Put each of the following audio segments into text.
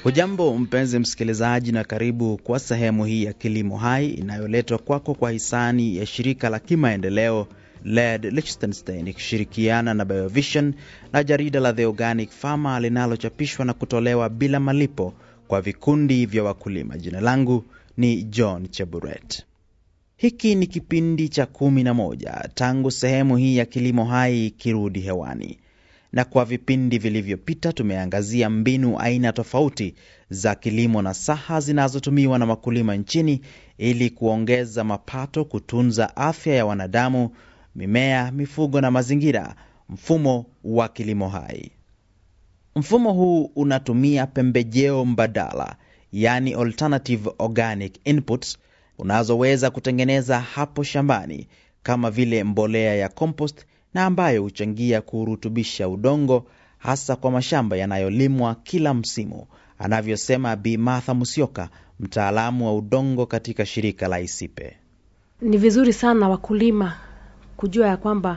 Hujambo mpenzi msikilizaji, na karibu kwa sehemu hii ya Kilimo Hai inayoletwa kwako kwa hisani ya shirika la kimaendeleo LED Liechtenstein ikishirikiana na BioVision na jarida la The Organic Farmer linalochapishwa na kutolewa bila malipo kwa vikundi vya wakulima. Jina langu ni John Cheburet. Hiki ni kipindi cha 11 tangu sehemu hii ya Kilimo Hai kirudi hewani. Na kwa vipindi vilivyopita tumeangazia mbinu aina tofauti za kilimo na saha zinazotumiwa na wakulima nchini ili kuongeza mapato, kutunza afya ya wanadamu, mimea, mifugo na mazingira, mfumo wa kilimo hai. Mfumo huu unatumia pembejeo mbadala, yani alternative organic inputs, unazoweza kutengeneza hapo shambani kama vile mbolea ya compost na ambayo huchangia kurutubisha udongo hasa kwa mashamba yanayolimwa kila msimu, anavyosema Bi Martha Musyoka, mtaalamu wa udongo katika shirika la ISIPE. Ni vizuri sana wakulima kujua ya kwamba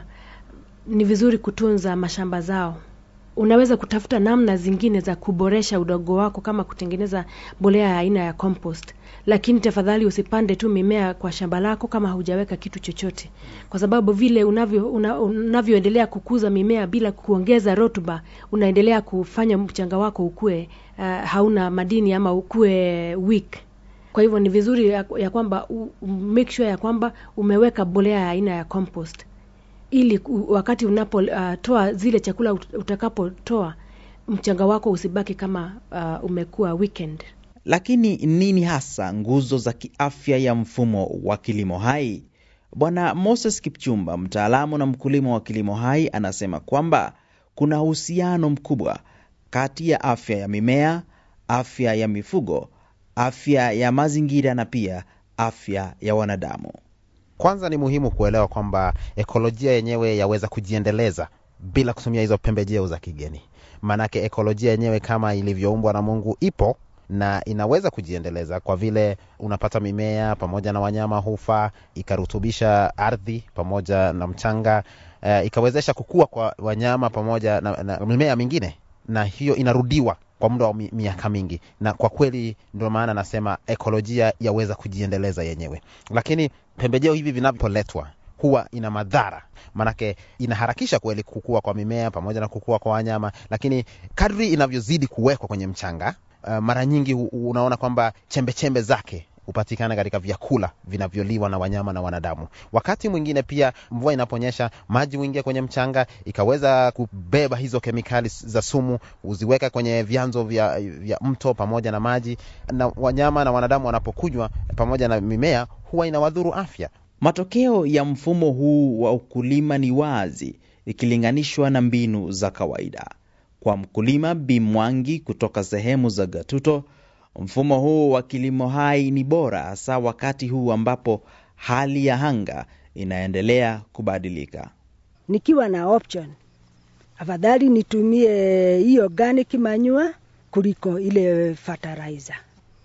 ni vizuri kutunza mashamba zao. Unaweza kutafuta namna zingine za kuboresha udongo wako kama kutengeneza mbolea ya aina ya compost. Lakini tafadhali usipande tu mimea kwa shamba lako kama hujaweka kitu chochote. Kwa sababu vile unavyoendelea kukuza mimea bila kuongeza rotuba, unaendelea kufanya mchanga wako ukue hauna madini ama ukue weak. Kwa hivyo ni vizuri ya kwamba make sure ya kwamba umeweka mbolea ya aina ya compost. Ili wakati unapotoa zile chakula utakapotoa, mchanga wako usibaki kama umekuwa weakened. Lakini nini hasa nguzo za kiafya ya mfumo wa kilimo hai? Bwana Moses Kipchumba, mtaalamu na mkulima wa kilimo hai, anasema kwamba kuna uhusiano mkubwa kati ya afya ya mimea, afya ya mifugo, afya ya mazingira na pia afya ya wanadamu. Kwanza ni muhimu kuelewa kwamba ekolojia yenyewe yaweza kujiendeleza bila kutumia hizo pembejeo za kigeni. Manake ekolojia yenyewe kama ilivyoumbwa na Mungu ipo na inaweza kujiendeleza, kwa vile unapata mimea pamoja na wanyama hufa, ikarutubisha ardhi pamoja na mchanga, ikawezesha kukua kwa wanyama pamoja na mimea mingine, na hiyo inarudiwa kwa muda wa miaka mingi. Na kwa kweli ndio maana nasema ekolojia yaweza kujiendeleza yenyewe. Lakini pembejeo hivi vinapoletwa huwa ina madhara, manake inaharakisha kweli kukua kwa mimea pamoja na kukua kwa wanyama, lakini kadri inavyozidi kuwekwa kwenye mchanga, mara nyingi unaona kwamba chembe zake hupatikana katika vyakula vinavyoliwa na wanyama na wanadamu. Wakati mwingine pia mvua inaponyesha, maji huingia kwenye mchanga, ikaweza kubeba hizo kemikali za sumu, uziweka kwenye vyanzo vya mto pamoja na maji, na wanyama na wanadamu wanapokunywa pamoja na mimea huwa inawadhuru afya. Matokeo ya mfumo huu wa ukulima ni wazi ikilinganishwa na mbinu za kawaida. Kwa mkulima Bi Mwangi kutoka sehemu za Gatuto, mfumo huu wa kilimo hai ni bora hasa wakati huu ambapo hali ya anga inaendelea kubadilika. Nikiwa na option, afadhali nitumie hii organic manure kuliko ile fertilizer.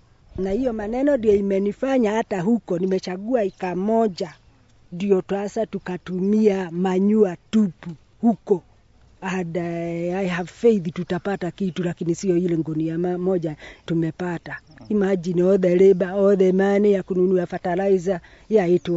Na hiyo maneno ndio imenifanya hata huko nimechagua eka moja ndio sasa tukatumia manure tupu huko. And I have faith tutapata kitu, lakini sio ile ngunia moja tumepata. Imagine all the labor, all the money ya kununua fertilizer. Yeah, it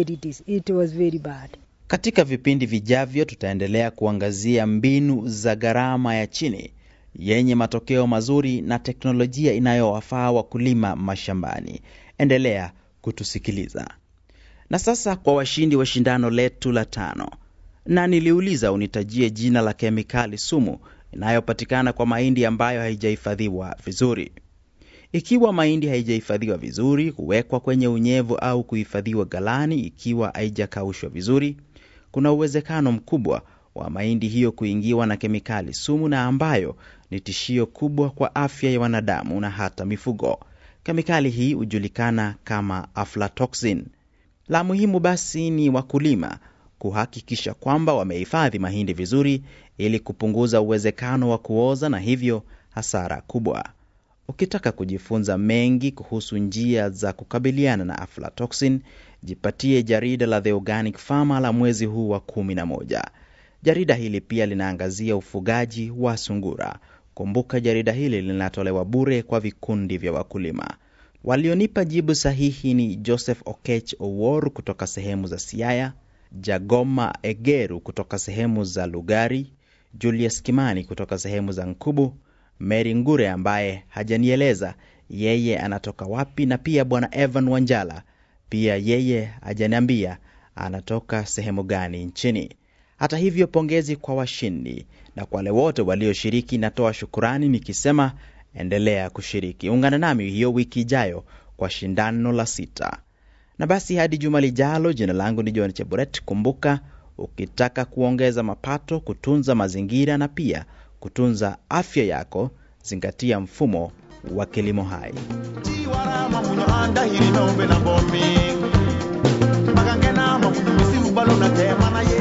was very bad. Katika vipindi vijavyo tutaendelea kuangazia mbinu za gharama ya chini yenye matokeo mazuri na teknolojia inayowafaa wakulima mashambani. Endelea kutusikiliza. Na sasa kwa washindi wa shindano letu la 5. Na niliuliza unitajie jina la kemikali sumu inayopatikana kwa mahindi ambayo haijahifadhiwa vizuri. Ikiwa mahindi haijahifadhiwa vizuri, huwekwa kwenye unyevu au kuhifadhiwa galani ikiwa haijakaushwa vizuri, kuna uwezekano mkubwa wa mahindi hiyo kuingiwa na kemikali sumu na ambayo ni tishio kubwa kwa afya ya wanadamu na hata mifugo. Kemikali hii hujulikana kama aflatoxin. La muhimu basi ni wakulima kuhakikisha kwamba wamehifadhi mahindi vizuri ili kupunguza uwezekano wa kuoza na hivyo hasara kubwa. Ukitaka kujifunza mengi kuhusu njia za kukabiliana na aflatoxin, jipatie jarida la The Organic Farmer la mwezi huu wa 11. Jarida hili pia linaangazia ufugaji wa sungura, Kumbuka jarida hili linatolewa bure kwa vikundi vya wakulima. Walionipa jibu sahihi ni Joseph Okech Owor kutoka sehemu za Siaya, Jagoma Egeru kutoka sehemu za Lugari, Julius Kimani kutoka sehemu za Nkubu, Mary Ngure ambaye hajanieleza yeye anatoka wapi, na pia bwana Evan Wanjala, pia yeye hajaniambia anatoka sehemu gani nchini. Hata hivyo, pongezi kwa washindi na kwa wale wote walioshiriki. Natoa shukrani nikisema endelea kushiriki. Ungana nami hiyo wiki ijayo kwa shindano la 6. Na basi hadi juma lijalo, jina langu ni John Cheburet. Kumbuka, ukitaka kuongeza mapato, kutunza mazingira na pia kutunza afya yako, zingatia mfumo wa kilimo hai. Magangena mafunusi ubalo na tema na